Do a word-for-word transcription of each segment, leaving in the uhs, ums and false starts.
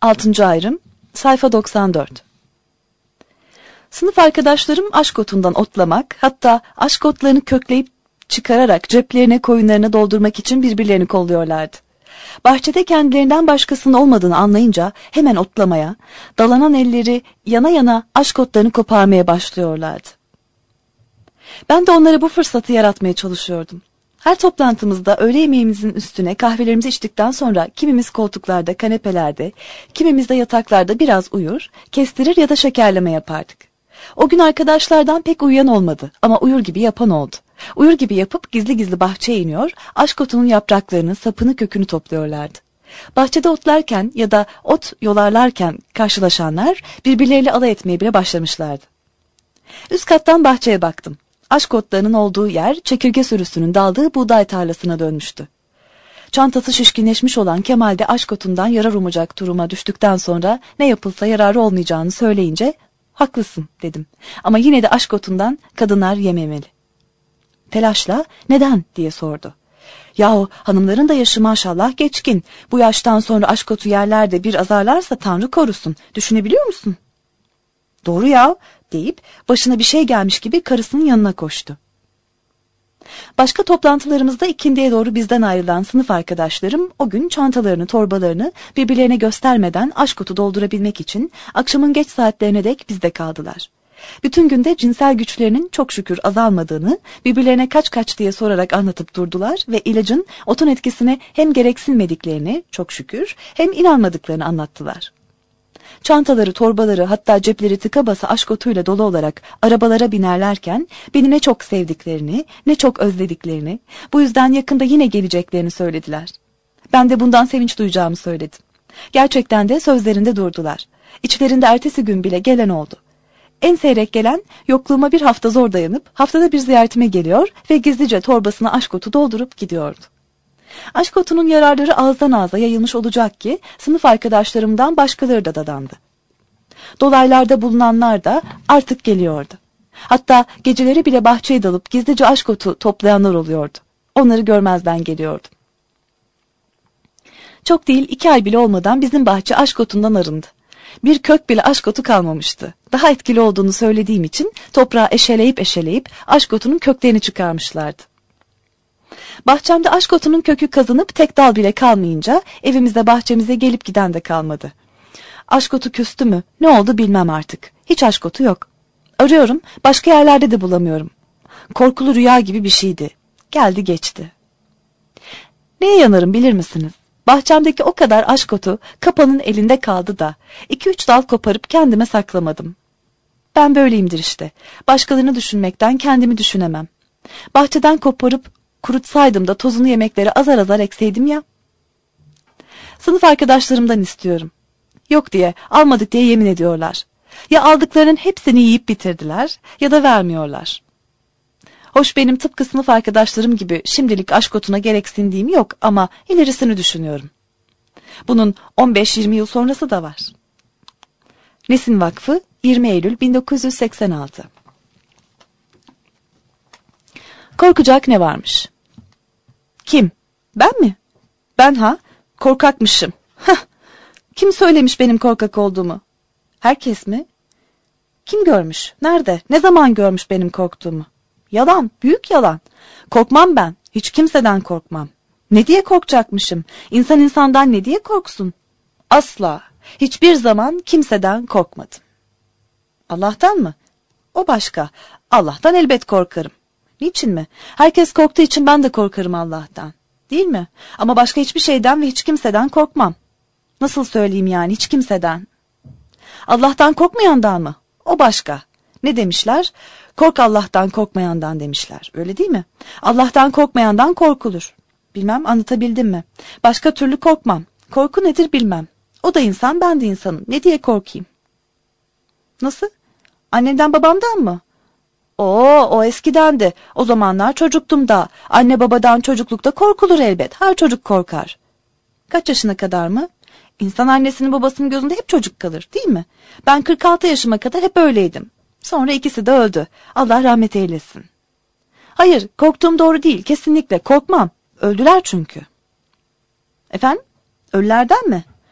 altıncı ayrım, sayfa doksan dört. Sınıf arkadaşlarım aşk otundan otlamak, hatta aşk otlarını kökleyip çıkararak ceplerine koyunlarını doldurmak için birbirlerini kolluyorlardı. Bahçede kendilerinden başkasının olmadığını anlayınca hemen otlamaya, dalanan elleri yana yana aşk otlarını koparmaya başlıyorlardı. Ben de onlara bu fırsatı yaratmaya çalışıyordum. Her toplantımızda öğle yemeğimizin üstüne kahvelerimizi içtikten sonra kimimiz koltuklarda, kanepelerde, kimimiz de yataklarda biraz uyur, kestirir ya da şekerleme yapardık. O gün arkadaşlardan pek uyuyan olmadı ama uyur gibi yapan oldu. Uyur gibi yapıp gizli gizli bahçeye iniyor, aşk otunun yapraklarını, sapını, kökünü topluyorlardı. Bahçede otlarken ya da ot yolarlarken karşılaşanlar birbirleriyle alay etmeye bile başlamışlardı. Üst kattan bahçeye baktım. Aşk otlarının olduğu yer çekirge sürüsünün daldığı buğday tarlasına dönmüştü. Çantası şişkinleşmiş olan Kemal de aşk otundan yarar umacak duruma düştükten sonra ne yapılsa yararı olmayacağını söyleyince haklısın dedim. Ama yine de aşk otundan kadınlar yememeli. Telaşla neden diye sordu. Yahu hanımların da yaşı maşallah geçkin. Bu yaştan sonra aşk otu yerler de bir azarlarsa Tanrı korusun. Düşünebiliyor musun? Doğru ya deyip başına bir şey gelmiş gibi karısının yanına koştu. Başka toplantılarımızda ikindiye doğru bizden ayrılan sınıf arkadaşlarım o gün çantalarını, torbalarını birbirlerine göstermeden aşk otu doldurabilmek için akşamın geç saatlerine dek bizde kaldılar. Bütün günde cinsel güçlerinin çok şükür azalmadığını birbirlerine kaç kaç diye sorarak anlatıp durdular ve ilacın otun etkisine hem gereksinmediklerini çok şükür hem inanmadıklarını anlattılar. Çantaları, torbaları, hatta cepleri tıka basa aşk otuyla dolu olarak arabalara binerlerken beni ne çok sevdiklerini, ne çok özlediklerini, bu yüzden yakında yine geleceklerini söylediler. Ben de bundan sevinç duyacağımı söyledim. Gerçekten de sözlerinde durdular. İçlerinde ertesi gün bile gelen oldu. En seyrek gelen yokluğuma bir hafta zor dayanıp haftada bir ziyaretime geliyor ve gizlice torbasına aşk otu doldurup gidiyordu. Aşk otunun yararları ağızdan ağza yayılmış olacak ki sınıf arkadaşlarımdan başkaları da dadandı. Dolaylarda bulunanlar da artık geliyordu. Hatta geceleri bile bahçeye dalıp gizlice aşk otu toplayanlar oluyordu. Onları görmezden geliyordum. Çok değil iki ay bile olmadan bizim bahçe aşk otundan arındı. Bir kök bile aşk otu kalmamıştı. Daha etkili olduğunu söylediğim için toprağı eşeleyip eşeleyip aşk otunun köklerini çıkarmışlardı. Bahçemde aşk otunun kökü kazınıp tek dal bile kalmayınca evimizde bahçemize gelip giden de kalmadı. Aşk otu küstü mü? Ne oldu bilmem artık. Hiç aşk otu yok. Arıyorum, başka yerlerde de bulamıyorum. Korkulu rüya gibi bir şeydi. Geldi geçti. Neye yanarım bilir misiniz? Bahçemdeki o kadar aşk otu kapanın elinde kaldı da iki üç dal koparıp kendime saklamadım. Ben böyleyimdir işte. Başkalarını düşünmekten kendimi düşünemem. Bahçeden koparıp kurutsaydım da tozunu yemeklere azar azar ekseydim ya. Sınıf arkadaşlarımdan istiyorum. Yok diye, almadık diye yemin ediyorlar. Ya aldıklarının hepsini yiyip bitirdiler ya da vermiyorlar. Hoş benim tıpkı sınıf arkadaşlarım gibi şimdilik aşk otuna gereksindiğim yok ama ilerisini düşünüyorum. Bunun on beş yirmi yıl sonrası da var. Nesin Vakfı yirmi Eylül bin dokuz yüz seksen altı. Korkacak ne varmış? Kim? Ben mi? Ben ha? Korkakmışım. Hah! Kim söylemiş benim korkak olduğumu? Herkes mi? Kim görmüş? Nerede? Ne zaman görmüş benim korktuğumu? Yalan, büyük yalan. Korkmam ben. Hiç kimseden korkmam. Ne diye korkacakmışım? İnsan insandan ne diye korksun? Asla. Hiçbir zaman kimseden korkmadım. Allah'tan mı? O başka. Allah'tan elbet korkarım. Niçin mi? Herkes korktuğu için ben de korkarım Allah'tan. Değil mi? Ama başka hiçbir şeyden ve hiç kimseden korkmam. Nasıl söyleyeyim yani hiç kimseden? Allah'tan korkmayandan mı? O başka. Ne demişler? Kork Allah'tan korkmayandan demişler. Öyle değil mi? Allah'tan korkmayandan korkulur. Bilmem anlatabildim mi? Başka türlü korkmam. Korku nedir bilmem. O da insan, ben de insanım. Ne diye korkayım? Nasıl? Annemden babamdan mı? Oo, o eskidendi. O zamanlar çocuktum da. Anne babadan çocuklukta korkulur elbet. Her çocuk korkar. Kaç yaşına kadar mı? İnsan annesinin babasının gözünde hep çocuk kalır, değil mi? Ben kırk altı yaşıma kadar hep öyleydim. Sonra ikisi de öldü. Allah rahmet eylesin. Hayır, korktuğum doğru değil. Kesinlikle korkmam. Öldüler çünkü. Efendim? Ölülerden mi?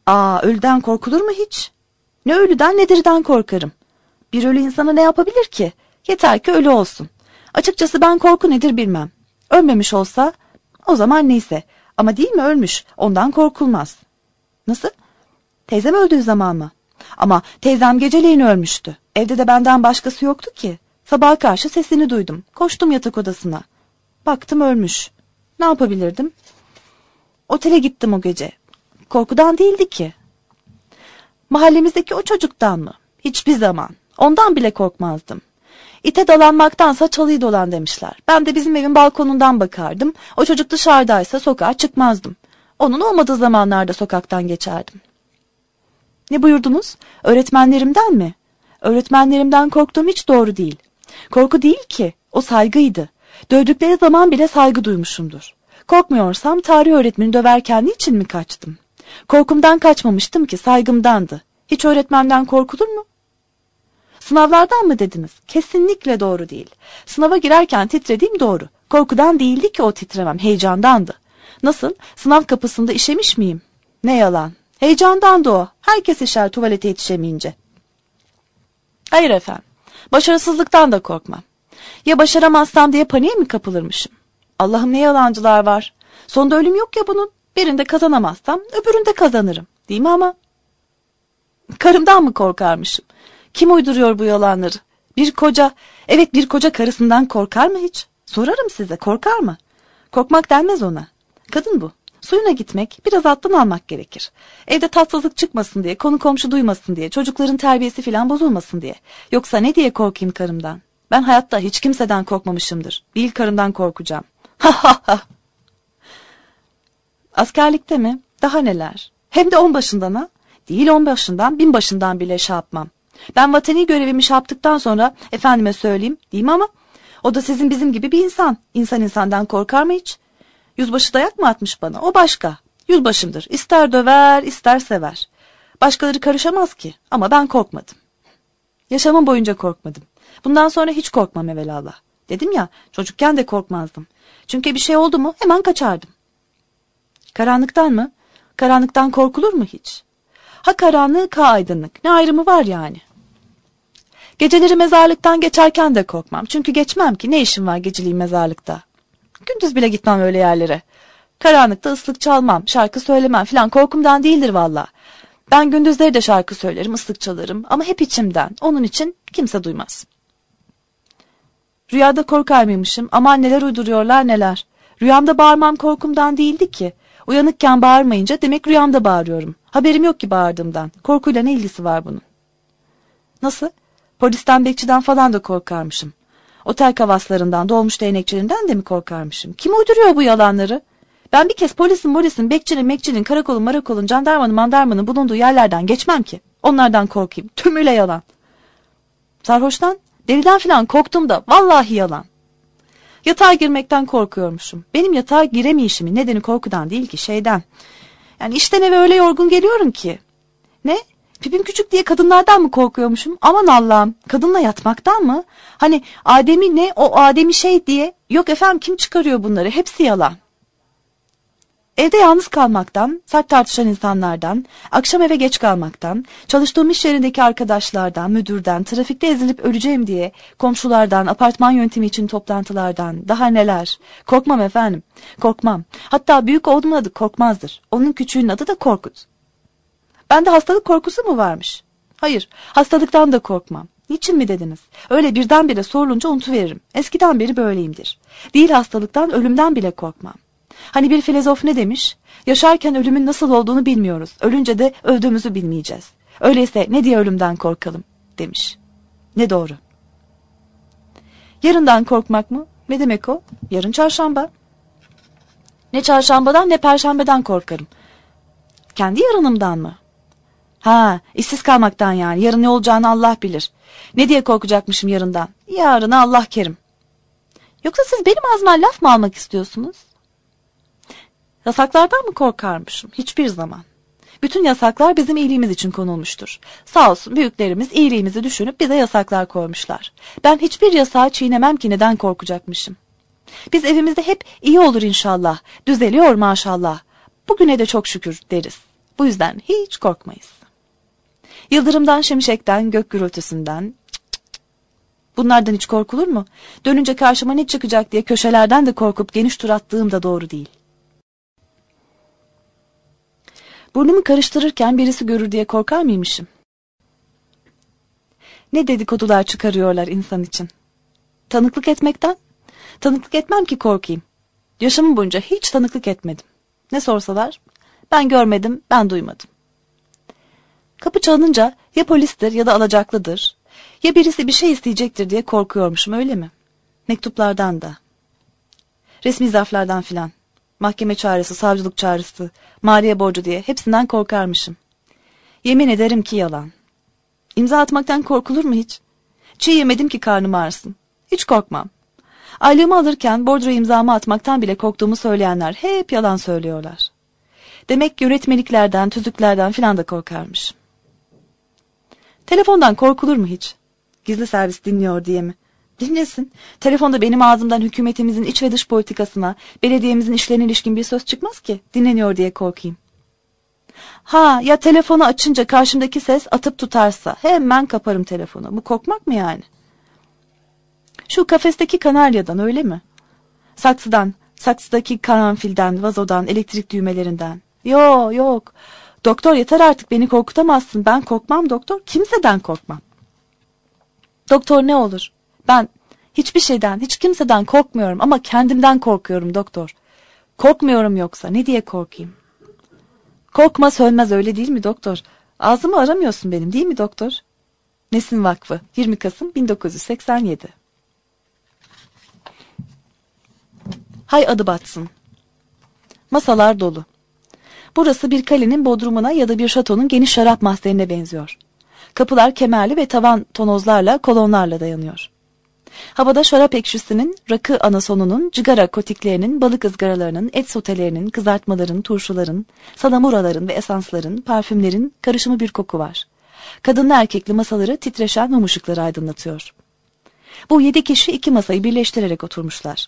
Aa, ölüden korkulur mu hiç? Ne ölüden ne diriden korkarım. Bir ölü insana ne yapabilir ki? Yeter ki ölü olsun. Açıkçası ben korku nedir bilmem. Ölmemiş olsa o zaman neyse. Ama değil mi ölmüş? Ondan korkulmaz. Nasıl? Teyzem öldüğü zaman mı? Ama teyzem geceleyin ölmüştü. Evde de benden başkası yoktu ki. Sabaha karşı sesini duydum. Koştum yatak odasına. Baktım ölmüş. Ne yapabilirdim? Otele gittim o gece. Korkudan değildi ki. Mahallemizdeki o çocuktan mı? Hiçbir zaman. Ondan bile korkmazdım. İte dolanmaktansa çalıyı dolan demişler. Ben de bizim evin balkonundan bakardım. O çocuk dışarıdaysa sokağa çıkmazdım. Onun olmadığı zamanlarda sokaktan geçerdim. Ne buyurdunuz? Öğretmenlerimden mi? Öğretmenlerimden korktuğum hiç doğru değil. Korku değil ki, o saygıydı. Dövdükleri zaman bile saygı duymuşumdur. Korkmuyorsam tarih öğretmeni döverken niçin mi kaçtım? Korkumdan kaçmamıştım ki, saygımdandı. Hiç öğretmenden korkulur mu? Sınavlardan mı dediniz? Kesinlikle doğru değil. Sınava girerken titrediğim doğru. Korkudan değildi ki o titremem, heyecandandı. Nasıl? Sınav kapısında işemiş miyim? Ne yalan. Heyecandandı o. Herkes işer tuvalete yetişemeyince. Hayır efendim. Başarısızlıktan da korkmam. Ya başaramazsam diye paniğe mi kapılırmışım? Allah'ım ne yalancılar var. Sonunda ölüm yok ya bunun. Birinde kazanamazsam öbüründe kazanırım. Değil mi ama? Karımdan mı korkarmışım? Kim uyduruyor bu yalanları? Bir koca, evet bir koca karısından korkar mı hiç? Sorarım size, korkar mı? Korkmak denmez ona. Kadın bu. Suyuna gitmek, biraz alttan almak gerekir. Evde tatsızlık çıkmasın diye, konu komşu duymasın diye, çocukların terbiyesi filan bozulmasın diye. Yoksa ne diye korkayım karımdan? Ben hayatta hiç kimseden korkmamışımdır. Bil karımdan korkacağım. Ha ha ha. Askerlikte mi? Daha neler? Hem de on başından ha. Değil on başından, bin başından bile şey yapmam. Ben vatani görevimi şey yaptıktan sonra efendime söyleyeyim, değil mi ama? O da sizin bizim gibi bir insan. İnsan insandan korkar mı hiç? Yüzbaşı dayak mı atmış bana? O başka. Yüzbaşımdır. İster döver, ister sever. Başkaları karışamaz ki. Ama ben korkmadım. Yaşamım boyunca korkmadım. Bundan sonra hiç korkmam evelallah. Dedim ya, çocukken de korkmazdım. Çünkü bir şey oldu mu hemen kaçardım. Karanlıktan mı? Karanlıktan korkulur mu hiç? Ha karanlık, ha aydınlık. Ne ayrımı var yani? Geceleri mezarlıktan geçerken de korkmam. Çünkü geçmem ki, ne işim var geceliğin mezarlıkta? Gündüz bile gitmem öyle yerlere. Karanlıkta ıslık çalmam, şarkı söylemem filan, korkumdan değildir valla. Ben gündüzleri de şarkı söylerim, ıslık çalarım ama hep içimden. Onun için kimse duymaz. Rüyada korkar mıymışım? Aman neler uyduruyorlar neler. Rüyamda bağırmam korkumdan değildi ki. Uyanıkken bağırmayınca demek rüyamda bağırıyorum. Haberim yok ki bağırdığımdan. Korkuyla ne ilgisi var bunun? Nasıl? Polisten, bekçiden falan da korkarmışım. Otel kavaslarından, dolmuş değnekçilerinden de mi korkarmışım? Kim uyduruyor bu yalanları? Ben bir kez polisin, polisin, bekçinin, mekçinin, karakolun, marakolun, jandarmanın, mandarmanın bulunduğu yerlerden geçmem ki. Onlardan korkayım. Tümüyle yalan. Sarhoştan, deliden filan korktum da vallahi yalan. Yatağa girmekten korkuyormuşum. Benim yatağa giremeyişimin nedeni korkudan değil ki, şeyden. Yani işten eve öyle yorgun geliyorum ki. Ne? Pipim küçük diye kadınlardan mı korkuyormuşum? Aman Allah'ım, kadınla yatmaktan mı? Hani Adem'i ne, o Adem'i şey diye. Yok efendim, kim çıkarıyor bunları? Hepsi yalan. Evde yalnız kalmaktan, sert tartışan insanlardan, akşam eve geç kalmaktan, çalıştığım iş yerindeki arkadaşlardan, müdürden, trafikte ezilip öleceğim diye, komşulardan, apartman yöntemi için toplantılardan, daha neler. Korkmam efendim, korkmam. Hatta büyük oğlumun adı Korkmaz'dır. Onun küçüğünün adı da Korkut. Bende hastalık korkusu mu varmış? Hayır, hastalıktan da korkmam. Niçin mi dediniz? Öyle birdenbire sorulunca unutuveririm. Eskiden beri böyleyimdir. Değil hastalıktan, ölümden bile korkmam. Hani bir filozof ne demiş? Yaşarken ölümün nasıl olduğunu bilmiyoruz. Ölünce de öldüğümüzü bilmeyeceğiz. Öyleyse ne diye ölümden korkalım demiş. Ne doğru. Yarından korkmak mı? Ne demek o? Yarın çarşamba. Ne çarşambadan ne perşembeden korkarım. Kendi yarınımdan mı? Ha, işsiz kalmaktan yani. Yarın ne olacağını Allah bilir. Ne diye korkacakmışım yarından? Yarına Allah kerim. Yoksa siz benim ağzımdan laf mı almak istiyorsunuz? Yasaklardan mı korkarmışım? Hiçbir zaman. Bütün yasaklar bizim iyiliğimiz için konulmuştur. Sağ olsun büyüklerimiz iyiliğimizi düşünüp bize yasaklar koymuşlar. Ben hiçbir yasağı çiğnemem ki, neden korkacakmışım? Biz evimizde hep iyi olur inşallah, düzeliyor maşallah. Bugüne de çok şükür deriz. Bu yüzden hiç korkmayız. Yıldırımdan, şimşekten, gök gürültüsünden, bunlardan hiç korkulur mu? Dönünce karşıma ne çıkacak diye köşelerden de korkup geniş tur attığım da doğru değil. Burnumu karıştırırken birisi görür diye korkar mıymışım? Ne dedikodular çıkarıyorlar insan için. Tanıklık etmekten? Tanıklık etmem ki korkayım. Yaşamım boyunca hiç tanıklık etmedim. Ne sorsalar, ben görmedim, ben duymadım. Kapı çalınınca ya polistir ya da alacaklıdır, ya birisi bir şey isteyecektir diye korkuyormuşum, öyle mi? Mektuplardan da, resmi zarflardan filan, mahkeme çağrısı, savcılık çağrısı, maliye borcu diye hepsinden korkarmışım. Yemin ederim ki yalan. İmza atmaktan korkulur mu hiç? Çiğ yemedim ki karnım ağrısın. Hiç korkmam. Aylığımı alırken bordro imzamı atmaktan bile korktuğumu söyleyenler hep yalan söylüyorlar. Demek yönetmeliklerden, tüzüklerden filan da korkarmışım. Telefondan korkulur mu hiç? Gizli servis dinliyor diye mi? Dinlesin. Telefonda benim ağzımdan hükümetimizin iç ve dış politikasına, belediyemizin işlerine ilişkin bir söz çıkmaz ki. Dinleniyor diye korkayım. Ha, ya telefonu açınca karşımdaki ses atıp tutarsa hemen kaparım telefonu. Bu korkmak mı yani? Şu kafesteki kanaryadan, öyle mi? Saksıdan, saksıdaki karanfilden, vazodan, elektrik düğmelerinden. Yok yok. Doktor yeter artık, beni korkutamazsın. Ben korkmam doktor. Kimseden korkmam. Doktor ne olur? Ben hiçbir şeyden, hiç kimseden korkmuyorum ama kendimden korkuyorum doktor. Korkmuyorum yoksa ne diye korkayım? Korkma sönmez, öyle değil mi doktor? Ağzımı aramıyorsun benim, değil mi doktor? Nesin Vakfı, yirmi Kasım bin dokuz yüz seksen yedi. Hay adı batsın. Masalar dolu. Burası bir kalenin bodrumuna ya da bir şatonun geniş şarap mahzenine benziyor. Kapılar kemerli ve tavan tonozlarla, kolonlarla dayanıyor. Havada şarap ekşisinin, rakı anasonunun, cigara kotiklerinin, balık ızgaralarının, et sotelerinin, kızartmaların, turşuların, salamuraların ve esansların, parfümlerin karışımı bir koku var. Kadınlı erkekli masaları titreşen mum ışıkları aydınlatıyor. Bu yedi kişi iki masayı birleştirerek oturmuşlar.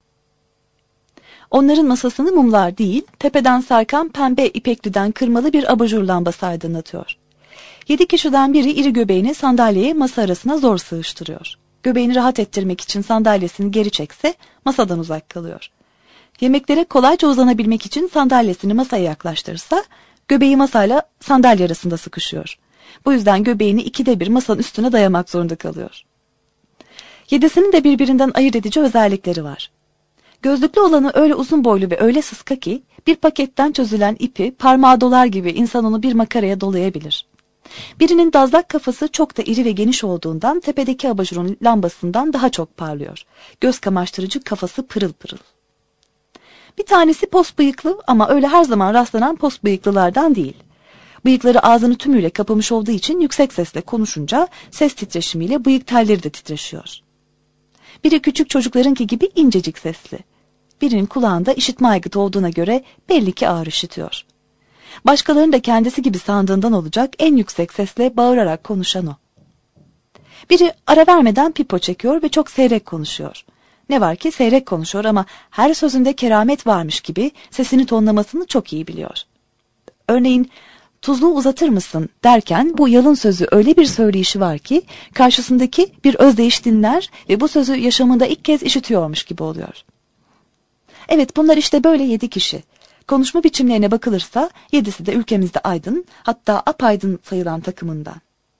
Onların masasını mumlar değil, tepeden sarkan pembe ipekliden kırmalı bir abajur lambası aydınlatıyor. Yedi kişiden biri iri göbeğini sandalyeye, masa arasına zor sığıştırıyor. Göbeğini rahat ettirmek için sandalyesini geri çekse masadan uzak kalıyor. Yemeklere kolayca uzanabilmek için sandalyesini masaya yaklaştırırsa göbeği masayla sandalye arasında sıkışıyor. Bu yüzden göbeğini ikide bir masanın üstüne dayamak zorunda kalıyor. Yedisinin de birbirinden ayırt edici özellikleri var. Gözlüklü olanı öyle uzun boylu ve öyle sıska ki bir paketten çözülen ipi parmağı dolar gibi insan onu bir makaraya dolayabilir. Birinin dazlak kafası çok da iri ve geniş olduğundan tepedeki abajurun lambasından daha çok parlıyor. Göz kamaştırıcı, kafası pırıl pırıl. Bir tanesi pos bıyıklı ama öyle her zaman rastlanan pos bıyıklılardan değil. Bıyıkları ağzını tümüyle kapamış olduğu için yüksek sesle konuşunca ses titreşimiyle bıyık telleri de titreşiyor. Biri küçük çocuklarınki gibi incecik sesli. Birinin kulağında işitme aygıtı olduğuna göre belli ki ağır işitiyor. Başkalarının da kendisi gibi sandığından olacak en yüksek sesle bağırarak konuşan o. Biri ara vermeden pipo çekiyor ve çok seyrek konuşuyor. Ne var ki seyrek konuşuyor ama her sözünde keramet varmış gibi sesini tonlamasını çok iyi biliyor. Örneğin tuzluğu uzatır mısın derken bu yalın sözü öyle bir söyleyişi var ki karşısındaki bir özdeyiş dinler ve bu sözü yaşamında ilk kez işitiyormuş gibi oluyor. Evet, bunlar işte böyle yedi kişi. Konuşma biçimlerine bakılırsa yedisi de ülkemizde aydın, hatta apaydın sayılan takımından.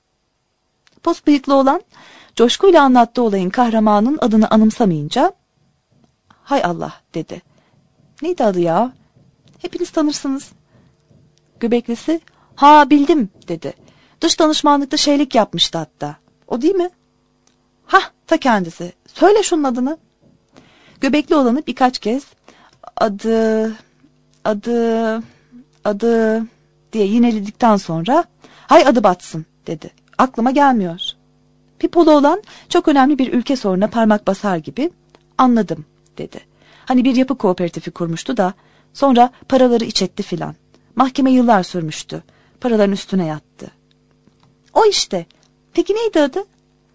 Pos bıyıklı olan coşkuyla anlattığı olayın kahramanının adını anımsamayınca "Hay Allah" dedi. "Neydi adı ya? Hepiniz tanırsınız." Göbeklisi "Ha, bildim" dedi. "Dış danışmanlıkta şeylik yapmıştı hatta. O değil mi?" "Hah, ta kendisi. Söyle şunun adını." Göbekli olanı birkaç kez adı, adı, adı diye yineledikten sonra "Hay adı batsın" dedi. "Aklıma gelmiyor." Pipolu olan çok önemli bir ülke sorununa parmak basar gibi "Anladım" dedi. Hani bir yapı kooperatifi kurmuştu da sonra paraları iç etti filan. Mahkeme yıllar sürmüştü. Paraların üstüne yattı. O işte. Peki neydi adı?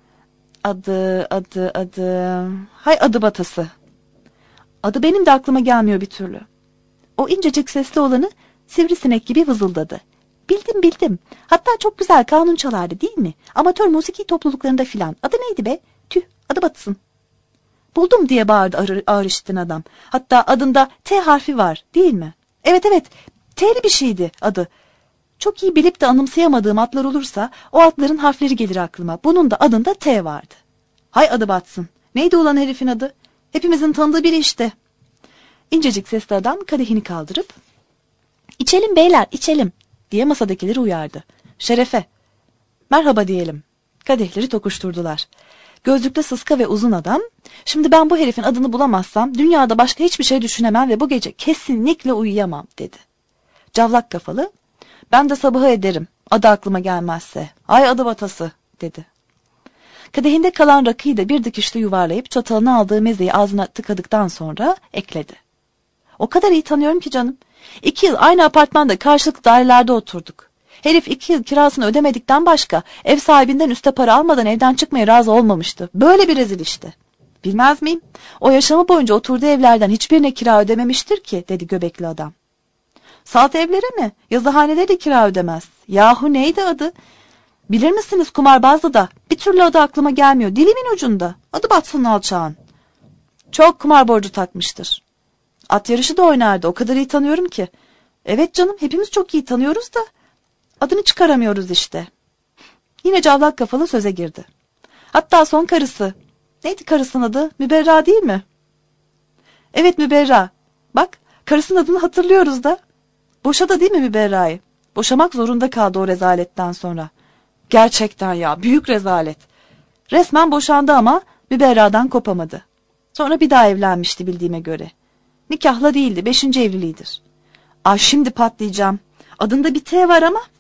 Adı, adı, adı... Hay adı batası. Adı benim de aklıma gelmiyor bir türlü. O incecik sesli olanı Sivrisinek gibi vızıldadı. Bildim bildim. Hatta çok güzel kanun çalardı değil mi? Amatör musiki topluluklarında filan. Adı neydi be? Tüh, adı batsın. Buldum diye bağırdı ağır, ağır işiten adam. Hatta adında T harfi var değil mi? Evet evet, T'li bir şeydi adı. Çok iyi bilip de anımsayamadığım atlar olursa o atların harfleri gelir aklıma. Bunun da adında T vardı. Hay adı batsın. Neydi ulan herifin adı? Hepimizin tanıdığı biri işte. İncecik sesli adam kadehini kaldırıp "İçelim beyler, içelim" diye masadakileri uyardı. Şerefe. Merhaba diyelim. Kadehleri tokuşturdular. Gözlüklü sıska ve uzun adam, "Şimdi ben bu herifin adını bulamazsam dünyada başka hiçbir şey düşünemem ve bu gece kesinlikle uyuyamam" dedi. Cavlak kafalı, "Ben de sabaha ederim, adı aklıma gelmezse. Ay adı batası" dedi. Kadehinde kalan rakıyı da bir dikişte yuvarlayıp çatalına aldığı mezeyi ağzına tıkadıktan sonra ekledi. "O kadar iyi tanıyorum ki canım. İki yıl aynı apartmanda karşılıklı dairelerde oturduk. Herif iki yıl kirasını ödemedikten başka ev sahibinden üste para almadan evden çıkmaya razı olmamıştı. Böyle bir rezil işte. Bilmez miyim? O yaşamı boyunca oturduğu evlerden hiçbirine kira ödememiştir ki" dedi göbekli adam. "Salt evlere mi? Yazıhanelere de kira ödemez. Yahu neydi adı? Bilir misiniz kumarbazdı da bir türlü adı aklıma gelmiyor. Dilimin ucunda. Adı batsın alçağın. Çok kumar borcu takmıştır. At yarışı da oynardı. O kadar iyi tanıyorum ki." "Evet canım, hepimiz çok iyi tanıyoruz da adını çıkaramıyoruz işte." Yine cavlak kafalı söze girdi. "Hatta son karısı. Neydi karısının adı? Müberra değil mi?" "Evet, Müberra. Bak, karısının adını hatırlıyoruz da. Boşadı değil mi Müberra'yı? Boşamak zorunda kaldı o rezaletten sonra. Gerçekten ya, büyük rezalet. Resmen boşandı ama Müberra'dan kopamadı. Sonra bir daha evlenmişti bildiğime göre. Nikahla değildi, beşinci evliliğidir. Ay şimdi patlayacağım. Adında bir T var ama."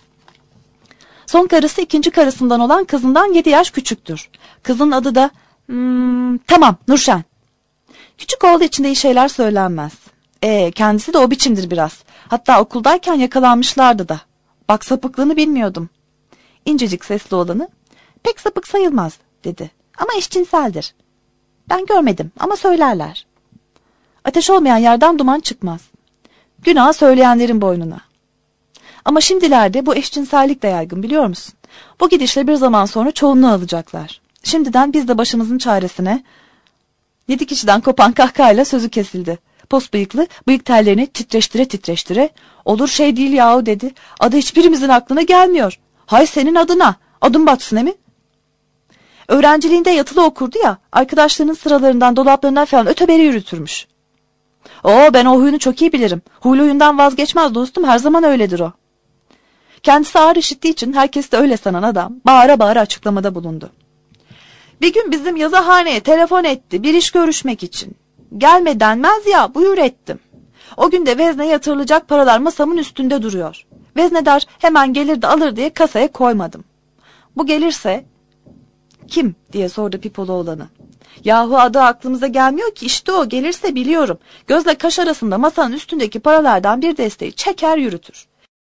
Son karısı ikinci karısından olan kızından yedi yaş küçüktür. Kızın adı da hmm, tamam Nurşen. Küçük oğlu için de iyi şeyler söylenmez. E, kendisi de o biçimdir biraz. Hatta okuldayken yakalanmışlardı da. Bak sapıklığını bilmiyordum. İncecik sesli olanı, "Pek sapık sayılmaz" dedi. "Ama eşcinseldir. Ben görmedim ama söylerler. Ateş olmayan yerden duman çıkmaz. Günah söyleyenlerin boynuna. Ama şimdilerde bu eşcinsellik de yaygın biliyor musun? Bu gidişle bir zaman sonra çoğunluğu alacaklar. Şimdiden biz de başımızın çaresine..." Yedi kişiden kopan kahkahayla sözü kesildi. Pos bıyıklı bıyık tellerini titreştire titreştire "Olur şey değil yahu" dedi. "Adı hiçbirimizin aklına gelmiyor. Hay senin adına. Adım batsın emi." Öğrenciliğinde yatılı okurdu ya, arkadaşlarının sıralarından dolaplarından falan öteberi yürütürmüş. "Oo, ben o huyunu çok iyi bilirim. Huylu huyundan vazgeçmez dostum, her zaman öyledir o." Kendisi ağır işittiği için herkes de öyle sanan adam bağıra bağıra açıklamada bulundu. "Bir gün bizim yazıhaneye telefon etti bir iş görüşmek için. Gelme denmez ya, buyur ettim. O gün de vezneye yatırılacak paralar masamın üstünde duruyor. Veznedar hemen gelir de alır diye kasaya koymadım. Bu gelirse..." "Kim?" diye sordu pipolu olanı. "Yahu adı aklımıza gelmiyor ki, işte o gelirse biliyorum. Gözle kaş arasında masanın üstündeki paralardan bir desteği çeker yürütür.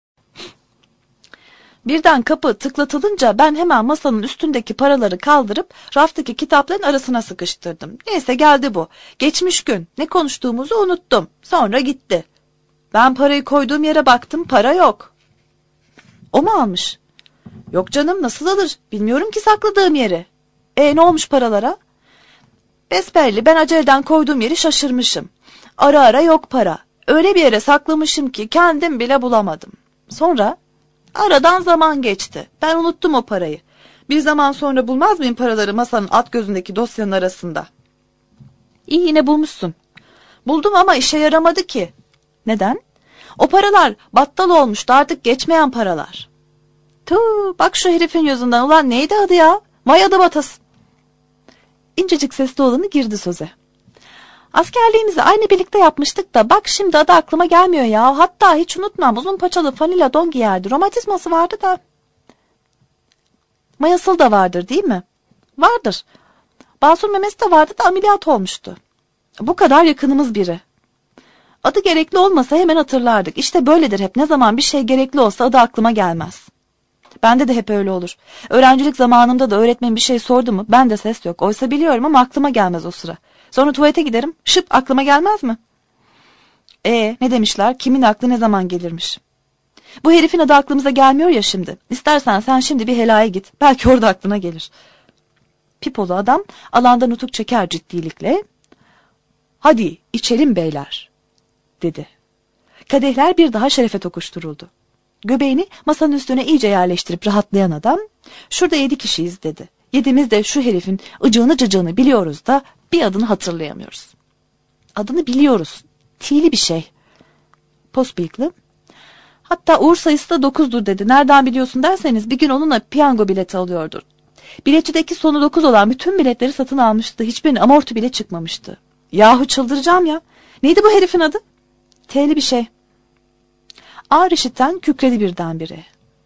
Birden kapı tıklatılınca ben hemen masanın üstündeki paraları kaldırıp raftaki kitapların arasına sıkıştırdım. Neyse geldi bu. Geçmiş gün ne konuştuğumuzu unuttum. Sonra gitti. Ben parayı koyduğum yere baktım, para yok." "O mu almış?" "Yok canım, nasıl alır? Bilmiyorum ki sakladığım yeri." "E ne olmuş paralara?" "Besbelli ben aceleden koyduğum yeri şaşırmışım. Ara ara yok para. Öyle bir yere saklamışım ki kendim bile bulamadım. Sonra aradan zaman geçti. Ben unuttum o parayı. Bir zaman sonra bulmaz mıyım paraları masanın alt gözündeki dosyanın arasında?" "İyi, yine bulmuşsun." "Buldum ama işe yaramadı ki." "Neden?" "O paralar battal olmuştu, artık geçmeyen paralar." "Tuh, bak şu herifin yüzünden, ulan neydi adı ya? Vay adı batası." İncecik sesli olanı girdi söze. "Askerliğimizi aynı birlikte yapmıştık da bak şimdi adı aklıma gelmiyor ya. Hatta hiç unutmam, uzun paçalı fanila don giyerdi. Romatizması vardı da." "Mayasıl da vardır değil mi?" "Vardır. Basur memesi de vardı da ameliyat olmuştu." "Bu kadar yakınımız biri." "Adı gerekli olmasa hemen hatırlardık. İşte böyledir hep, ne zaman bir şey gerekli olsa adı aklıma gelmez." "Bende de hep öyle olur. Öğrencilik zamanımda da öğretmen bir şey sordu mu ben de ses yok. Oysa biliyorum ama aklıma gelmez o sıra. Sonra tuvalete giderim, şıp aklıma gelmez mi?" E ne demişler? Kimin aklı ne zaman gelirmiş? Bu herifin adı aklımıza gelmiyor ya şimdi. İstersen sen şimdi bir helaya git. Belki orada aklına gelir. Pipolu adam alanda nutuk çeker ciddilikle. Hadi içelim beyler dedi. Kadehler bir daha şerefe tokuşturuldu. Göbeğini masanın üstüne iyice yerleştirip rahatlayan adam, şurada yedi kişiyiz dedi. Yedimiz de şu herifin ıcığını cıcığını biliyoruz da bir adını hatırlayamıyoruz. Adını biliyoruz. Tili bir şey. Postbıyıklı. Hatta uğur sayısı da dokuzdur dedi. Nereden biliyorsun derseniz bir gün onunla piyango bileti alıyordur. Biletçideki sonu dokuz olan bütün biletleri satın almıştı. Hiçbirinin amorti bile çıkmamıştı. Yahu çıldıracağım ya. Neydi bu herifin adı? T'li bir şey. Ağır işitten kükredi birdenbire.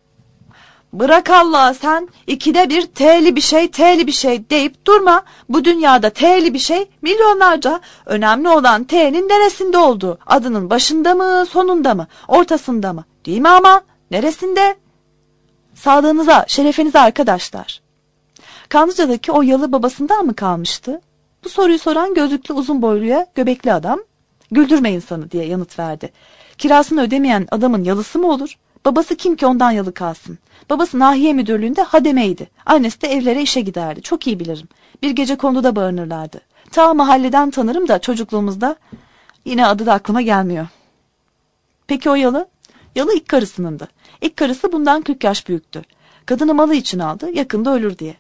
Bırak Allah sen ikide bir T'li bir şey T'li bir şey deyip durma. Bu dünyada T'li bir şey milyonlarca. Önemli olan T'nin neresinde olduğu. Adının başında mı sonunda mı ortasında mı değil mi ama neresinde? Sağlığınıza şerefinize arkadaşlar. Kanlıca'daki o yalı babasından mı kalmıştı? Bu soruyu soran gözlüklü uzun boyluya göbekli adam güldürme insanı diye yanıt verdi. Kirasını ödemeyen adamın yalısı mı olur? Babası kim ki ondan yalı kalsın? Babası nahiye müdürlüğünde hademeydi. Annesi de evlere işe giderdi. Çok iyi bilirim. Bir gece konuda bağırırlardı. Ta mahalleden tanırım da çocukluğumuzda yine adı da aklıma gelmiyor. Peki o yalı? Yalı ilk karısınındı. İlk karısı bundan kırk yaş büyüktü. Kadını malı için aldı, yakında ölür diye.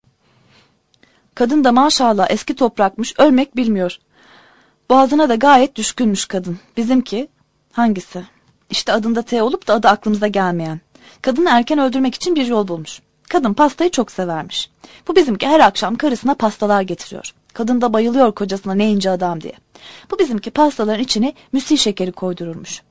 Kadın da maşallah eski toprakmış, ölmek bilmiyor. Boğazına da gayet düşkünmüş kadın. Bizimki hangisi? İşte adında T olup da adı aklımıza gelmeyen. Kadını erken öldürmek için bir yol bulmuş. Kadın pastayı çok severmiş. Bu bizimki her akşam karısına pastalar getiriyor. Kadın da bayılıyor kocasına ne ince adam diye. Bu bizimki pastaların içine müsil şekeri koydururmuş.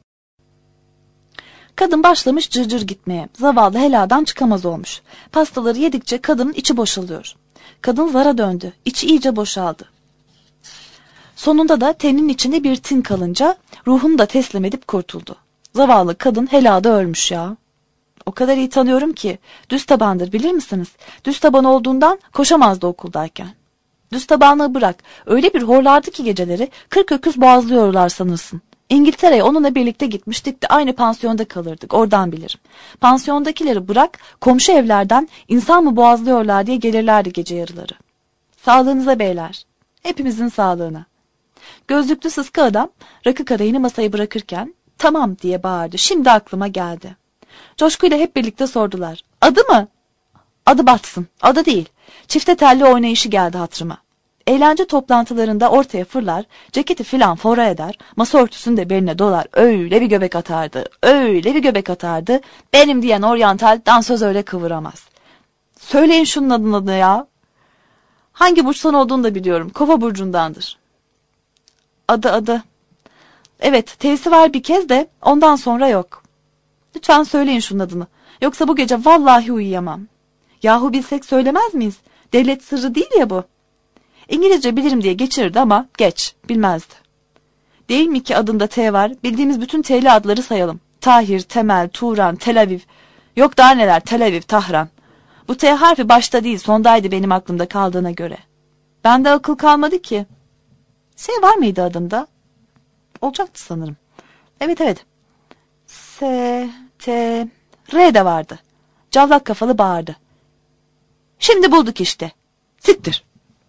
Kadın başlamış cırcır gitmeye. Zavallı heladan çıkamaz olmuş. Pastaları yedikçe kadının içi boşalıyor. Kadın zara döndü. İçi iyice boşaldı. Sonunda da teninin içinde bir tin kalınca ruhunu da teslim edip kurtuldu. Zavallı kadın helada ölmüş ya. O kadar iyi tanıyorum ki. Düz tabandır bilir misiniz? Düz taban olduğundan koşamazdı okuldayken. Düz tabanlığı bırak. Öyle bir horlardı ki geceleri kırk öküz boğazlıyorlar sanırsın. İngiltere'ye onunla birlikte gitmiştik de aynı pansiyonda kalırdık. Oradan bilirim. Pansiyondakileri bırak, komşu evlerden insan mı boğazlıyorlar diye gelirlerdi gece yarıları. Sağlığınıza beyler. Hepimizin sağlığına. Gözlüklü sıska adam rakı kadehini masaya bırakırken tamam diye bağırdı. Şimdi aklıma geldi. Coşkuyla hep birlikte sordular. Adı mı? Adı batsın. Adı değil. Çifte telli oynayışı geldi hatırıma. Eğlence toplantılarında ortaya fırlar, ceketi filan fora eder, masa örtüsünü de beline dolar, öyle bir göbek atardı, öyle bir göbek atardı, benim diyen oryantal dansöz öyle kıvıramaz. Söyleyin şunun adını adını ya. Hangi burçtan olduğunu da biliyorum, Kova burcundandır. Adı adı. Evet, T'si var bir kez de ondan sonra yok. Lütfen söyleyin şunun adını, yoksa bu gece vallahi uyuyamam. Yahu bilsek söylemez miyiz? Devlet sırrı değil ya bu. İngilizce bilirim diye geçirirdi ama geç, bilmezdi. Değil mi ki adında T var, bildiğimiz bütün T'li adları sayalım. Tahir, Temel, Turan, Tel Aviv. Yok daha neler, Tel Aviv, Tahran. Bu T harfi başta değil, sondaydı benim aklımda kaldığına göre. Bende akıl kalmadı ki. S var mıydı adında? Olacaktı sanırım. Evet evet. S, T, R de vardı. Cavlak kafalı bağırdı. Şimdi bulduk işte. Siktir.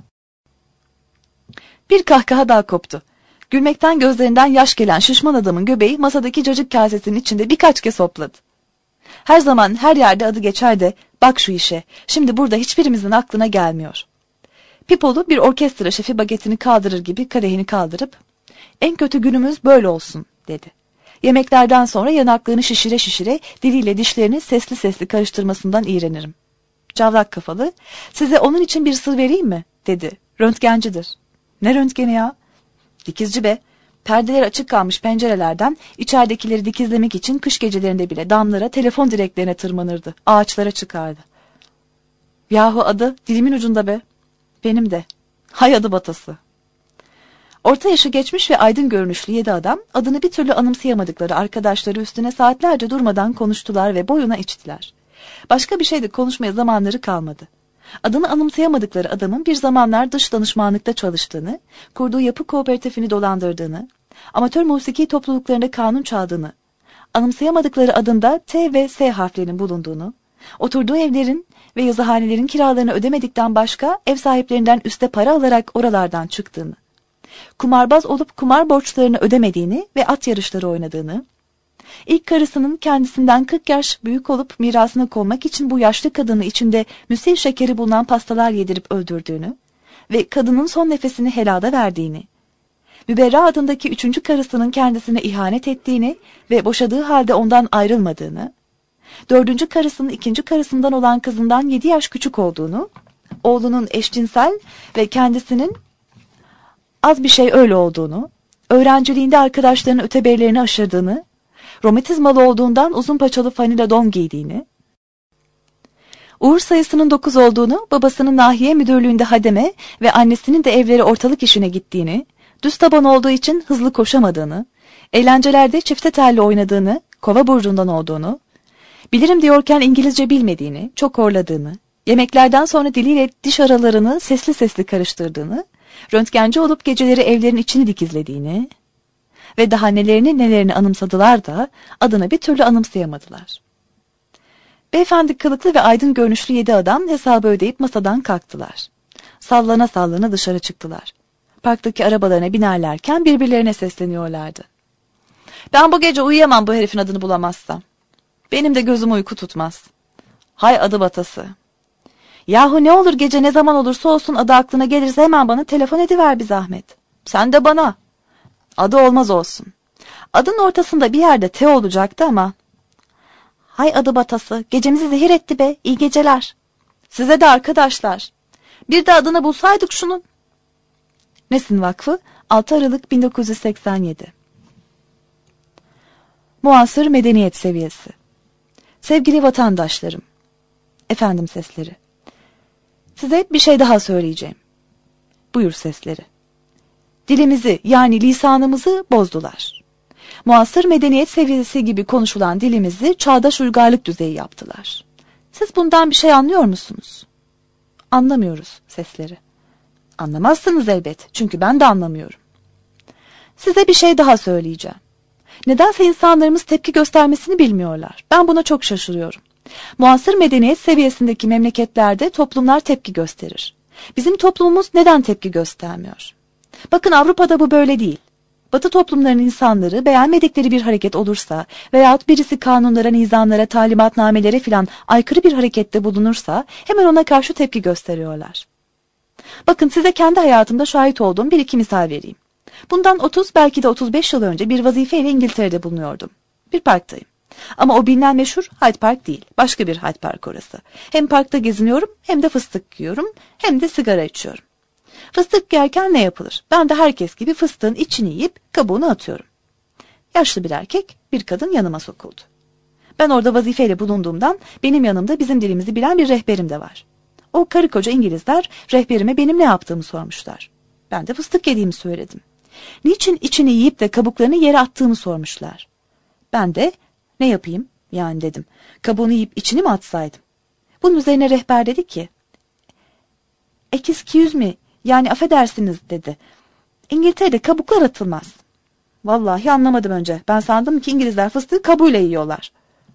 Bir kahkaha daha koptu. Gülmekten gözlerinden yaş gelen şişman adamın göbeği masadaki cacık kasesinin içinde birkaç kez hopladı. Her zaman her yerde adı geçer de bak şu işe, şimdi burada hiçbirimizin aklına gelmiyor. Pipolu bir orkestra şefi bagetini kaldırır gibi kadehini kaldırıp en kötü günümüz böyle olsun dedi. Yemeklerden sonra yanaklarını şişire şişire diliyle dişlerini sesli sesli karıştırmasından iğrenirim. Cavlak kafalı, size onun için bir sır vereyim mi dedi. Röntgencidir. Ne röntgeni ya? Dikizci be. Perdeler açık kalmış pencerelerden içeridekileri dikizlemek için kış gecelerinde bile damlara, telefon direklerine tırmanırdı. Ağaçlara çıkardı. Yahu adı dilimin ucunda be. Benim de. Hay adı batası. Orta yaşı geçmiş ve aydın görünüşlü yedi adam adını bir türlü anımsayamadıkları arkadaşları üstüne saatlerce durmadan konuştular ve boyuna içtiler. Başka bir şey de konuşmaya zamanları kalmadı. Adını anımsayamadıkları adamın bir zamanlar dış danışmanlıkta çalıştığını, kurduğu yapı kooperatifini dolandırdığını, amatör musiki topluluklarında kanun çaldığını, anımsayamadıkları adında T ve S harflerinin bulunduğunu, oturduğu evlerin ve yazıhanelerin kiralarını ödemedikten başka ev sahiplerinden üste para alarak oralardan çıktığını, kumarbaz olup kumar borçlarını ödemediğini ve at yarışları oynadığını, ilk karısının kendisinden kırk yaş büyük olup mirasına konmak için bu yaşlı kadını içinde müsil şekeri bulunan pastalar yedirip öldürdüğünü ve kadının son nefesini helada verdiğini, Müberra adındaki üçüncü karısının kendisine ihanet ettiğini ve boşadığı halde ondan ayrılmadığını, dördüncü karısının ikinci karısından olan kızından yedi yaş küçük olduğunu, oğlunun eşcinsel ve kendisinin az bir şey öyle olduğunu, öğrenciliğinde arkadaşlarının öteberilerini aşırdığını, romatizmalı olduğundan uzun paçalı fanila don giydiğini, uğur sayısının dokuz olduğunu, babasının nahiye müdürlüğünde hademe ve annesinin de evleri ortalık işine gittiğini, düz taban olduğu için hızlı koşamadığını, eğlencelerde çifte telli oynadığını, kova burcundan olduğunu, bilirim diyorken İngilizce bilmediğini, çok horladığını, yemeklerden sonra diliyle diş aralarını sesli sesli karıştırdığını, röntgenci olup geceleri evlerin içini dikizlediğini ve daha nelerini nelerini anımsadılar da adını bir türlü anımsayamadılar. Beyefendi kılıklı ve aydın görünüşlü yedi adam hesabı ödeyip masadan kalktılar. Sallana sallana dışarı çıktılar. Parktaki arabalarına binerlerken birbirlerine sesleniyorlardı. Ben bu gece uyuyamam bu herifin adını bulamazsam. Benim de gözüm uyku tutmaz. Hay adı batası. Yahu ne olur gece ne zaman olursa olsun adı aklına gelirse hemen bana telefon ediver bir zahmet. Sen de bana. Adı olmaz olsun. Adın ortasında bir yerde T olacaktı ama. Hay adı batası, gecemizi zehir etti be, iyi geceler. Size de arkadaşlar. Bir de adını bulsaydık şunun. Nesin Vakfı, altı Aralık bin dokuz yüz seksen yedi. Muasır medeniyet seviyesi. Sevgili vatandaşlarım, efendim sesleri. Size bir şey daha söyleyeceğim. Buyur sesleri. Dilimizi yani lisanımızı bozdular. Muasır medeniyet seviyesi gibi konuşulan dilimizi çağdaş uygarlık düzeyi yaptılar. Siz bundan bir şey anlıyor musunuz? Anlamıyoruz sesleri. Anlamazsınız elbet çünkü ben de anlamıyorum. Size bir şey daha söyleyeceğim. Nedense insanlarımız tepki göstermesini bilmiyorlar. Ben buna çok şaşırıyorum. Muasır medeniyet seviyesindeki memleketlerde toplumlar tepki gösterir. Bizim toplumumuz neden tepki göstermiyor? Bakın Avrupa'da bu böyle değil. Batı toplumlarının insanları beğenmedikleri bir hareket olursa veyahut birisi kanunlara, nizamlara, talimatnamelere filan aykırı bir harekette bulunursa hemen ona karşı tepki gösteriyorlar. Bakın size kendi hayatımda şahit olduğum bir iki misal vereyim. Bundan otuz belki de otuz beş yıl önce bir vazifeyle İngiltere'de bulunuyordum. Bir parktayım. Ama o bilinen meşhur Hyde Park değil. Başka bir Hyde Park orası. Hem parkta geziniyorum hem de fıstık yiyorum hem de sigara içiyorum. Fıstık yerken ne yapılır? Ben de herkes gibi fıstığın içini yiyip kabuğunu atıyorum. Yaşlı bir erkek, bir kadın yanıma sokuldu. Ben orada vazifeyle bulunduğumdan benim yanımda bizim dilimizi bilen bir rehberim de var. O karı koca İngilizler rehberime benim ne yaptığımı sormuşlar. Ben de fıstık yediğimi söyledim. Niçin içini yiyip de kabuklarını yere attığımı sormuşlar. Ben de ne yapayım yani dedim. Kabuğunu yiyip içini mi atsaydım? Bunun üzerine rehber dedi ki, "Excuse me, yani affedersiniz" dedi. "İngiltere'de kabuklar atılmaz." Vallahi anlamadım önce. Ben sandım ki İngilizler fıstığı kabuğuyla yiyorlar.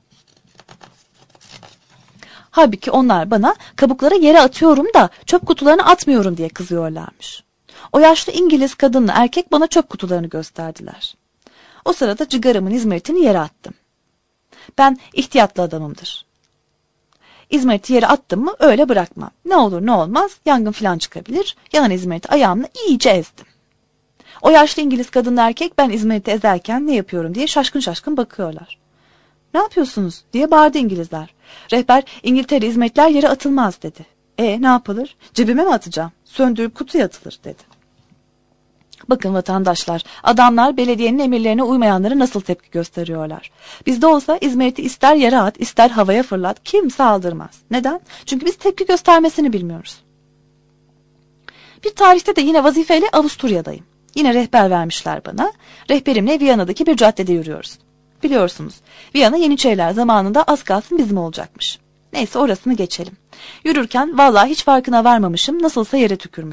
Halbuki onlar bana kabukları yere atıyorum da çöp kutularına atmıyorum diye kızıyorlarmış. O yaşlı İngiliz kadınla erkek bana çöp kutularını gösterdiler. O sırada cigaramın izmaritini yere attım. Ben ihtiyatlı adamımdır. İzmariti yere attım mı öyle bırakmam. Ne olur ne olmaz yangın falan çıkabilir. Yanan izmariti ayağımla iyice ezdim. O yaşlı İngiliz kadınla erkek ben izmariti ezerken ne yapıyorum diye şaşkın şaşkın bakıyorlar. "Ne yapıyorsunuz?" diye bağırdı İngilizler. Rehber İngiltere izmaritler yere atılmaz dedi. E ne yapılır? Cebime mi atacağım? Söndürüp kutuya atılır dedi. Bakın vatandaşlar, adamlar belediyenin emirlerine uymayanlara nasıl tepki gösteriyorlar. Bizde olsa İzmir'i ister yere at, ister havaya fırlat, kimse aldırmaz. Neden? Çünkü biz tepki göstermesini bilmiyoruz. Bir tarihte de yine vazifeyle Avusturya'dayım. Yine rehber vermişler bana. Rehberimle Viyana'daki bir caddede yürüyoruz. Biliyorsunuz, Viyana Yeniçeriler zamanında az kalsın bizim olacakmış. Neyse orasını geçelim. Yürürken vallahi hiç farkına varmamışım, nasılsa yere tükürmüşüm.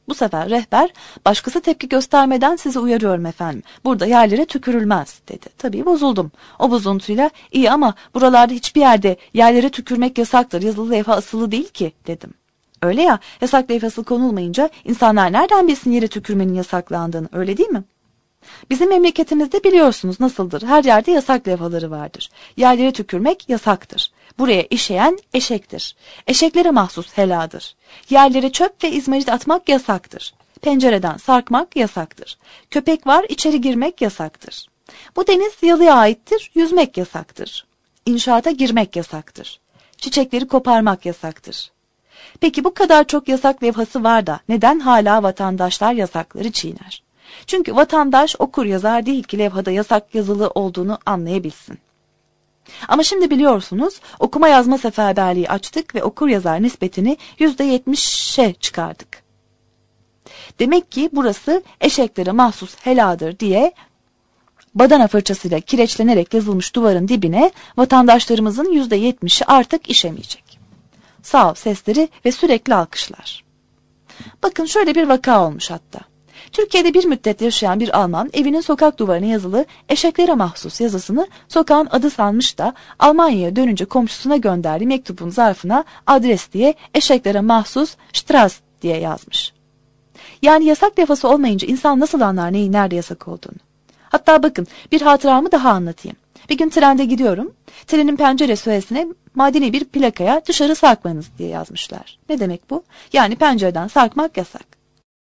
Bu sefer rehber, başkası tepki göstermeden sizi uyarıyorum efendim. Burada yerlere tükürülmez dedi. Tabii bozuldum. O bozuntuyla iyi ama buralarda hiçbir yerde yerlere tükürmek yasaktır. Yazılı levha asılı değil ki dedim. Öyle ya, yasak levhası konulmayınca insanlar nereden bilsin yere tükürmenin yasaklandığını, öyle değil mi? Bizim memleketimizde biliyorsunuz nasıldır. Her yerde yasak levhaları vardır. Yerlere tükürmek yasaktır. Buraya işeyen eşektir. Eşeklere mahsus heladır. Yerlere çöp ve izmarit atmak yasaktır. Pencereden sarkmak yasaktır. Köpek var, içeri girmek yasaktır. Bu deniz yalıya aittir, yüzmek yasaktır. İnşaata girmek yasaktır. Çiçekleri koparmak yasaktır. Peki bu kadar çok yasak levhası var da neden hala vatandaşlar yasakları çiğner? Çünkü vatandaş okur yazar değil ki levhada yasak yazılı olduğunu anlayabilsin. Ama şimdi biliyorsunuz okuma yazma seferberliği açtık ve okur yazar nispetini yüzde yetmişe çıkardık. Demek ki burası eşeklere mahsus heladır diye badana fırçasıyla kireçlenerek yazılmış duvarın dibine vatandaşlarımızın yüzde yetmişi artık işemeyecek. Sağ ol sesleri ve sürekli alkışlar. Bakın şöyle bir vaka olmuş hatta. Türkiye'de bir müddet yaşayan bir Alman evinin sokak duvarına yazılı eşeklere mahsus yazısını sokağın adı sanmış da Almanya'ya dönünce komşusuna gönderdiği mektubun zarfına adres diye eşeklere mahsus Straße diye yazmış. Yani yasak levhası olmayınca insan nasıl anlar neyin nerede yasak olduğunu? Hatta bakın bir hatıramı daha anlatayım. Bir gün trende gidiyorum. Trenin pencere süesine madeni bir plakaya dışarı sarkmayınız diye yazmışlar. Ne demek bu? Yani pencereden sarkmak yasak.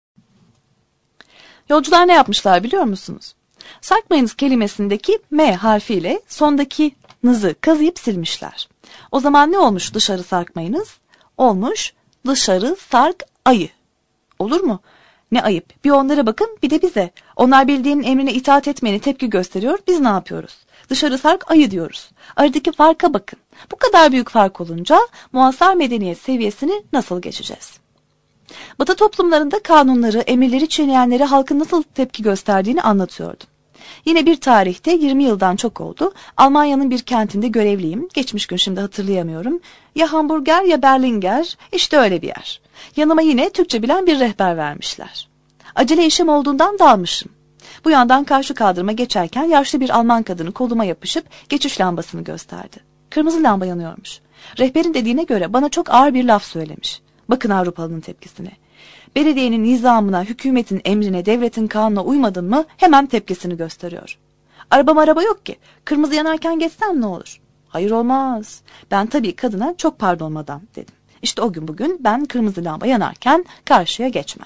Yolcular ne yapmışlar biliyor musunuz? Sarkmayınız kelimesindeki M harfiyle sondaki nızı kazıyıp silmişler. O zaman ne olmuş dışarı sarkmayınız? Olmuş dışarı sark ayı. Olur mu? Ne ayıp. Bir onlara bakın bir de bize. Onlar bildiğinin emrine itaat etmeyene tepki gösteriyor. Biz ne yapıyoruz? Dışarı sark ayı diyoruz. Aradaki farka bakın. Bu kadar büyük fark olunca muasar medeniyet seviyesini nasıl geçeceğiz? Batı toplumlarında kanunları, emirleri çiğneyenlere halkın nasıl tepki gösterdiğini anlatıyordum. Yine bir tarihte yirmi yıldan çok oldu. Almanya'nın bir kentinde görevliyim. Geçmiş gün şimdi hatırlayamıyorum. Ya Hamburger ya Berlinger, işte öyle bir yer. Yanıma yine Türkçe bilen bir rehber vermişler. Acele işim olduğundan dalmışım. Bu yandan karşı kaldırıma geçerken yaşlı bir Alman kadını koluma yapışıp geçiş lambasını gösterdi. Kırmızı lamba yanıyormuş. Rehberin dediğine göre bana çok ağır bir laf söylemiş. Bakın Avrupalı'nın tepkisine. Belediyenin nizamına, hükümetin emrine, devletin kanuna uymadın mı hemen tepkisini gösteriyor. Arabam araba yok ki. Kırmızı yanarken geçsem ne olur? Hayır olmaz. Ben tabii kadına çok pardon madam dedim. İşte o gün bugün ben kırmızı lamba yanarken karşıya geçmem.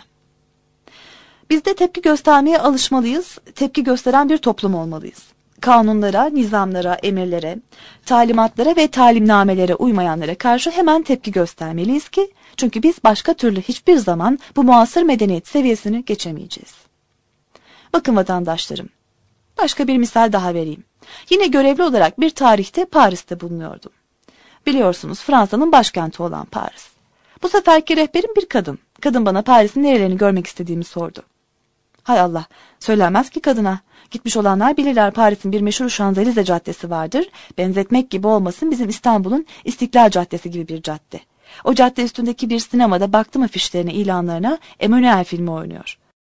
Biz de tepki göstermeye alışmalıyız. Tepki gösteren bir toplum olmalıyız. Kanunlara, nizamlara, emirlere, talimatlara ve talimnamelere uymayanlara karşı hemen tepki göstermeliyiz ki çünkü biz başka türlü hiçbir zaman bu muasır medeniyet seviyesini geçemeyeceğiz. Bakın vatandaşlarım, başka bir misal daha vereyim. Yine görevli olarak bir tarihte Paris'te bulunuyordum. Biliyorsunuz Fransa'nın başkenti olan Paris. Bu seferki rehberim bir kadın. Kadın bana Paris'in nerelerini görmek istediğimi sordu. Hay Allah, söylenmez ki kadına. Gitmiş olanlar bilirler Paris'in bir meşhur Şanzelize Caddesi vardır. Benzetmek gibi olmasın bizim İstanbul'un İstiklal Caddesi gibi bir cadde. O cadde üstündeki bir sinemada baktım afişlerine, ilanlarına Emmanuel filmi oynuyor.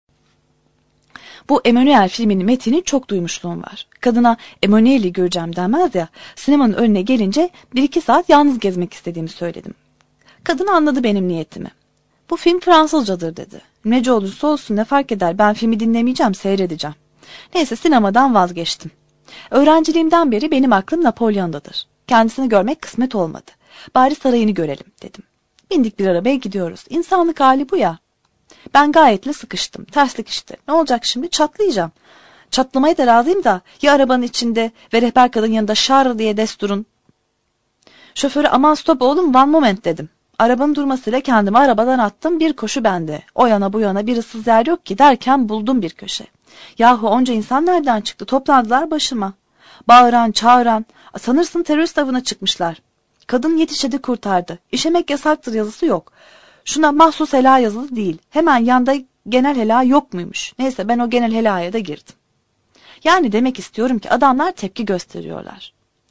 Bu Emmanuel filminin metini çok duymuşluğum var. Kadına Emmanuel'i göreceğim denmez ya, sinemanın önüne gelince bir iki saat yalnız gezmek istediğimi söyledim. Kadın anladı benim niyetimi. Bu film Fransızcadır dedi. Nece olursa olsun ne fark eder, ben filmi dinlemeyeceğim, seyredeceğim. Neyse sinemadan vazgeçtim. Öğrenciliğimden beri benim aklım Napolyon'dadır. Kendisini görmek kısmet olmadı. Bari sarayını görelim dedim. Bindik bir arabaya gidiyoruz. İnsanlık hali bu ya. Ben gayetle sıkıştım. Terslik işte. Ne olacak şimdi? Çatlayacağım. Çatlamaya da razıyım da ya arabanın içinde ve rehber kadın yanında şar diye desturun. Şoföre aman stop oğlum one moment dedim. Arabanın durmasıyla kendimi arabadan attım, bir koşu bende. O yana bu yana bir ıssız yer yok ki derken buldum bir köşe. Yahu onca insan nereden çıktı? Toplandılar başıma. Bağıran, çağıran. Sanırsın terörist avına çıkmışlar. Kadın yetişedi kurtardı. İşemek yasaktır yazısı yok. Şuna mahsus hela yazılı değil. Hemen yanda genel hela yok muymuş? Neyse ben o genel helaya da girdim. Yani demek istiyorum ki adamlar tepki gösteriyorlar.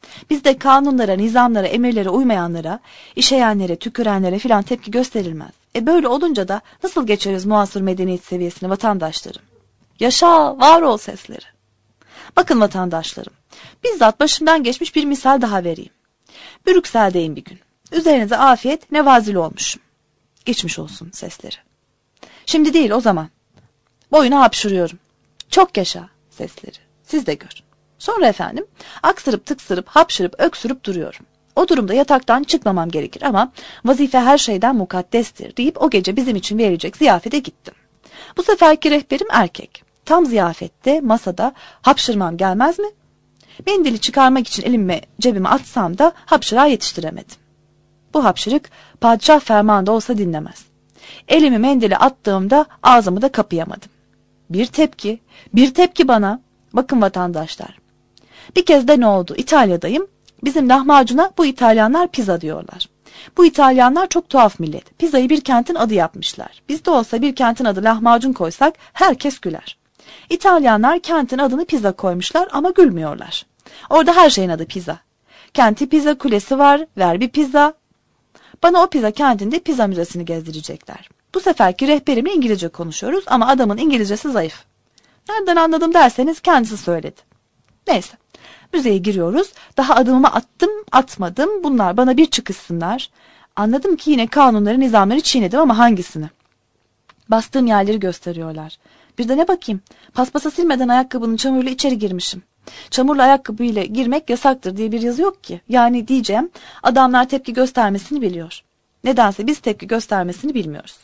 Bizde kanunlara, nizamlara, emirlere uymayanlara, işeyenlere, tükürenlere filan tepki gösterilmez. E böyle olunca da nasıl geçeriz muasır medeniyet seviyesini vatandaşlarım? Yaşa, var ol sesleri. Bakın vatandaşlarım, bizzat başımdan geçmiş bir misal daha vereyim. Brüksel'deyim bir gün. Üzerinize afiyet, nevazil olmuşum. Geçmiş olsun sesleri. Şimdi değil, o zaman. Boyuna hapşırıyorum. Çok yaşa sesleri. Siz de görün. Sonra efendim aksırıp tıksırıp hapşırıp öksürüp duruyorum. O durumda yataktan çıkmamam gerekir ama vazife her şeyden mukaddestir deyip o gece bizim için verilecek ziyafete gittim. Bu seferki rehberim erkek. Tam ziyafette masada hapşırmam gelmez mi? Mendili çıkarmak için elimi cebime atsam da hapşırağı yetiştiremedim. Bu hapşırık padişah fermanında olsa dinlemez. Elimi mendile attığımda ağzımı da kapayamadım. Bir tepki, bir tepki bana. Bakın vatandaşlar. Bir kez de ne oldu? İtalya'dayım. Bizim lahmacuna bu İtalyanlar pizza diyorlar. Bu İtalyanlar çok tuhaf millet. Pizzayı bir kentin adı yapmışlar. Bizde olsa bir kentin adı lahmacun koysak herkes güler. İtalyanlar kentin adını pizza koymuşlar ama gülmüyorlar. Orada her şeyin adı pizza. Kenti pizza kulesi var, ver bir pizza. Bana o pizza kentinde pizza müzesini gezdirecekler. Bu seferki rehberimle İngilizce konuşuyoruz ama adamın İngilizcesi zayıf. Nereden anladım derseniz kendisi söyledi. Neyse, müzeye giriyoruz. Daha adımımı attım, atmadım. Bunlar bana bir çıkışsınlar. Anladım ki yine kanunları, nizamları çiğnedim ama hangisini? Bastığım yerleri gösteriyorlar. Bir de ne bakayım? Paspasa silmeden ayakkabının çamuruyla içeri girmişim. Çamurlu ayakkabıyla girmek yasaktır diye bir yazı yok ki. Yani diyeceğim, adamlar tepki göstermesini biliyor. Nedense biz tepki göstermesini bilmiyoruz.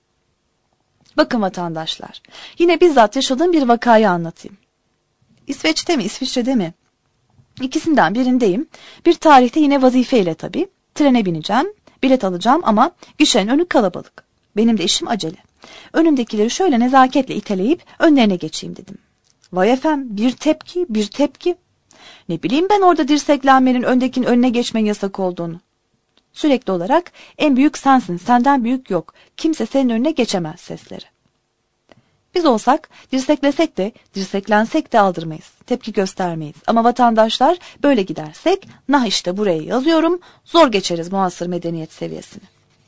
Bakın vatandaşlar, yine bizzat yaşadığım bir vakayı anlatayım. İsveç'te mi, İsviçre'de mi? İkisinden birindeyim. Bir tarihte yine vazifeyle tabii. Trene bineceğim, bilet alacağım ama gişenin önü kalabalık. Benim de işim acele. Önümdekileri şöyle nezaketle iteleyip önlerine geçeyim dedim. Vay efem, bir tepki, bir tepki. Ne bileyim ben orada dirseklenmenin öndekinin önüne geçmenin yasak olduğunu. Sürekli olarak en büyük sensin, senden büyük yok. Kimse senin önüne geçemez sesleri. Biz olsak dirseklesek de, dirseklensek de aldırmayız. Tepki göstermeyiz. Ama vatandaşlar böyle gidersek, nah işte buraya yazıyorum, zor geçeriz muasır medeniyet seviyesini.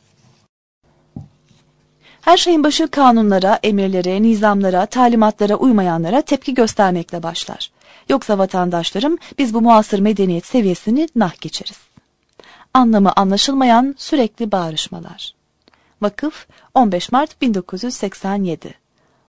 Her şeyin başı kanunlara, emirlere, nizamlara, talimatlara uymayanlara tepki göstermekle başlar. Yoksa vatandaşlarım biz bu muasır medeniyet seviyesini nah geçeriz. Anlamı anlaşılmayan sürekli bağrışmalar. Vakıf on beş Mart bin dokuz yüz seksen yedi